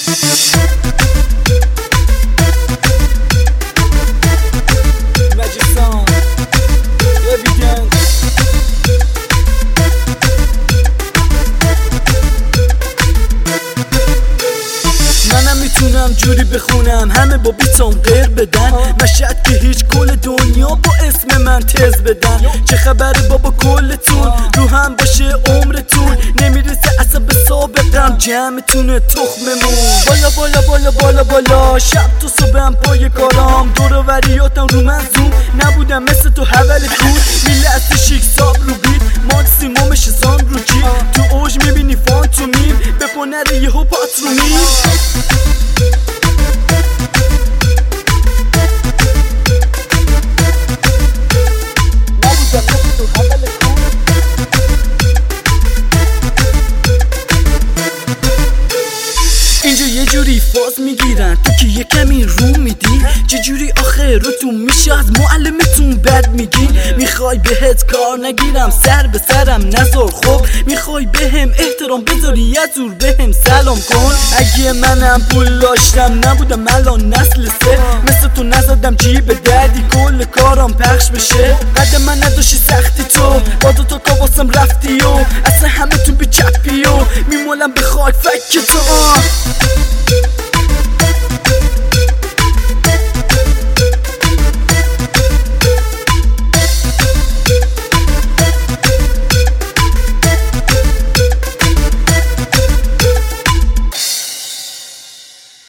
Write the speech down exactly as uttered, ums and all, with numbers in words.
میتونم جوری بخونم همه با بیتام غیر بدن مشهد که هیچ کل دنیا با اسم من تز بدن. چه خبره بابا کلتون رو هم باشه عمرتون نمیرسه اصلا به سابقم جمعتونه تخممون. بالا بالا بالا بالا بالا شب تو صبحم پای کارام دور و وریاتم رو من زوم نبودم مثل تو حول کود میلعصی شیک ساب رو بیت ماکسیمومش سان رو جی تو اوج میبینی فان تو میم به پنر یهو پات رو میم. اینجا یه جوری فاز میگیرن تو که یه کمی رو میدی چه جوری آخه رو تو میشه از معلمتون بد میگی. میخوای بهت کار نگیرم سر به سرم نذار خب میخوای بهم احترام بذاری یه زور بهم سلام کن. اگه منم پول داشتم نبودم الان نسل سه مثل تو نزدم جیب دردی کل کارم پخش بشه. قد من نداشتی سختی تو با دو تا کاباسم رفتی و اصلا همه تون بی چپی و میمولم به خاک فک تو.